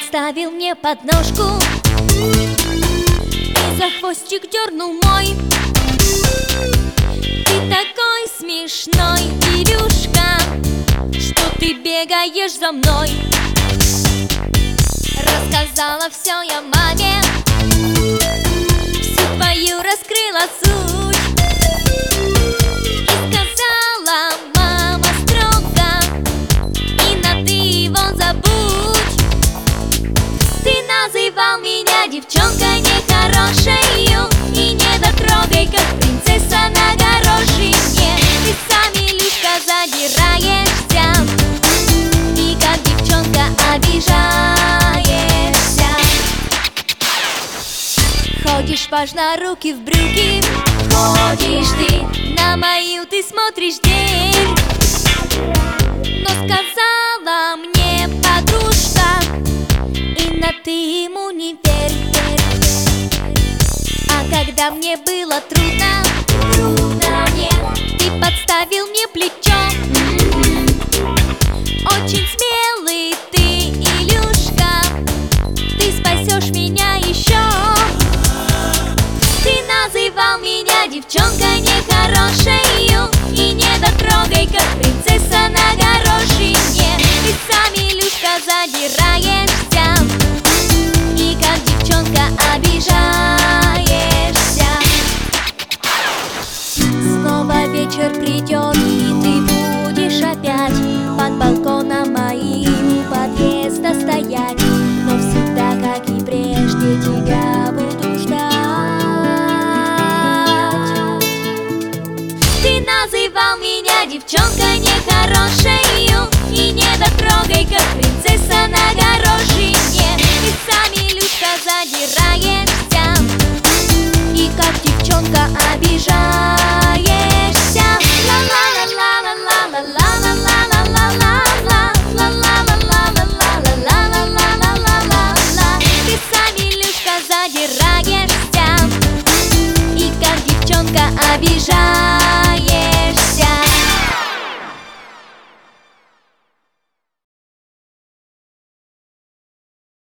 подставил мне подножку и за хвостик дернул мой. Ты такой смешной, Ирюшка, что ты бегаешь за мной. Рассказала все я маме, всю твою раскрыла суть. И сказала мама строго: Инна, ты его забудь. Ты называл меня девчонкой нехорошею и не дотрогай, как принцесса на горошине. Ты сам, Илюшка, задираешься и как девчонка обижаешься. Ходишь важно руки в брюки, ходишь ты, на мою ты смотришь дверь. Но сказала мне подружка: Инна, ты ему не верь, А когда мне было трудно мне, ты подставил мне плечо. Очень смелый ты, Илюшка, ты спасешь меня еще. Ты называл меня девчонкой нехорошею и не дотрогай, как принцесса на горошине. Ты сам, Илюшка, задираешься и как девчонка обижаешься. Снова вечер придет, и ты будешь опять под балконом моим у подъезда стоять. Но всегда, как и прежде, тебя буду ждать. Ты называл меня девчонкой нехорошею и не дотрогай, как принцесса на горошине. Ты сам, Илюшка, задираешься и как девчонка обижаешься. Ты сам, Илюшка, задираешься и как девчонка обижаешься.